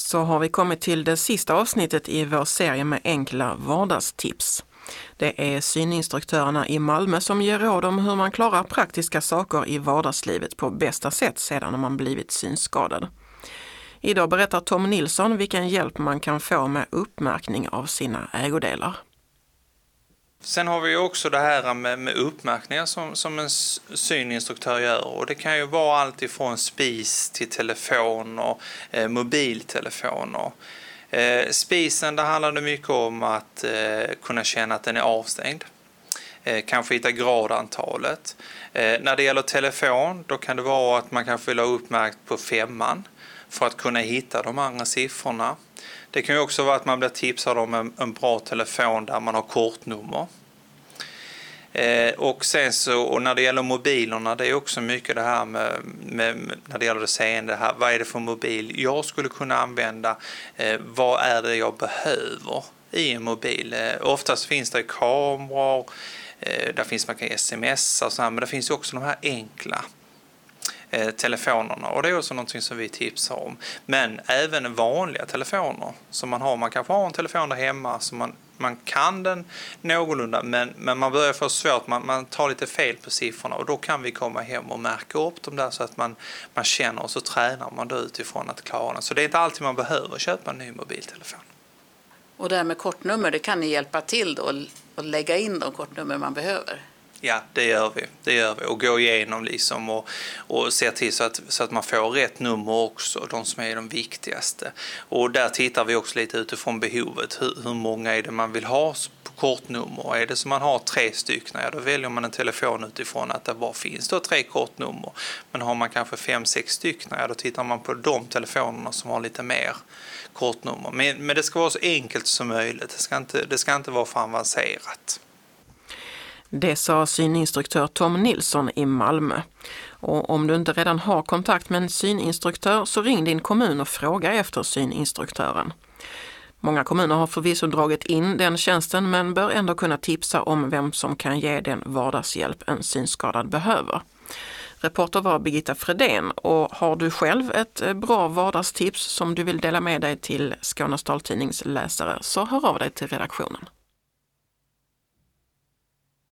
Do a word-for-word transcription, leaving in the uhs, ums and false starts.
Så har vi kommit till det sista avsnittet i vår serie med enkla vardagstips. Det är syninstruktörerna i Malmö som ger råd om hur man klarar praktiska saker i vardagslivet på bästa sätt sedan man blivit synskadad. Idag berättar Tom Nilsson vilken hjälp man kan få med uppmärkning av sina ägodelar. Sen har vi också det här med, med uppmärkningar som, som en syninstruktör gör. Och det kan ju vara allt ifrån spis till telefon och eh, mobiltelefoner. Eh, spisen, där handlar det mycket om att eh, kunna känna att den är avstängd. Eh, kanske hitta gradantalet. Eh, när det gäller telefon, då kan det vara att man kan fylla uppmärkt på femman för att kunna hitta de andra siffrorna. Det kan ju också vara att man blir tipsad om en, en bra telefon där man har kortnummer. Eh, och sen så, och när det gäller mobilerna, det är också mycket det här med, med när det gäller det seende här, vad är det för mobil jag skulle kunna använda, eh, vad är det jag behöver i en mobil. Eh, oftast finns det kameror, eh, där finns man kan smsa och så här, men det finns också de här enkla eh, telefonerna, och det är också någonting som vi tipsar om. Men även vanliga telefoner som man har, man kanske har en telefon där hemma som man Man kan den någorlunda, men, men man börjar få svårt, man, man tar lite fel på siffrorna, och då kan vi komma hem och märka upp dem där så att man, man känner, och så tränar man då utifrån att klara den. Så det är inte alltid man behöver köpa en ny mobiltelefon. Och det här med kortnummer, det kan ni hjälpa till då och lägga in de kortnummer man behöver? Ja, det gör vi. Det gör vi. Och gå igenom liksom och, och se till så att, så att man får rätt nummer också, de som är de viktigaste. Och där tittar vi också lite utifrån behovet. Hur, hur många är det man vill ha på kortnummer? Är det som man har tre stycken, ja, då väljer man en telefon utifrån att det bara finns då tre kortnummer. Men har man kanske fem, sex stycken, ja, då tittar man på de telefonerna som har lite mer kortnummer. Men, men det ska vara så enkelt som möjligt. Det ska inte, det ska inte vara för avancerat. Det sa syninstruktör Tom Nilsson i Malmö. Och om du inte redan har kontakt med en syninstruktör, så ring din kommun och fråga efter syninstruktören. Många kommuner har förvisso dragit in den tjänsten, men bör ändå kunna tipsa om vem som kan ge den vardagshjälp en synskadad behöver. Reporter var Birgitta Fredén, och har du själv ett bra vardagstips som du vill dela med dig till Skånes Taltidnings läsare, så hör av dig till redaktionen.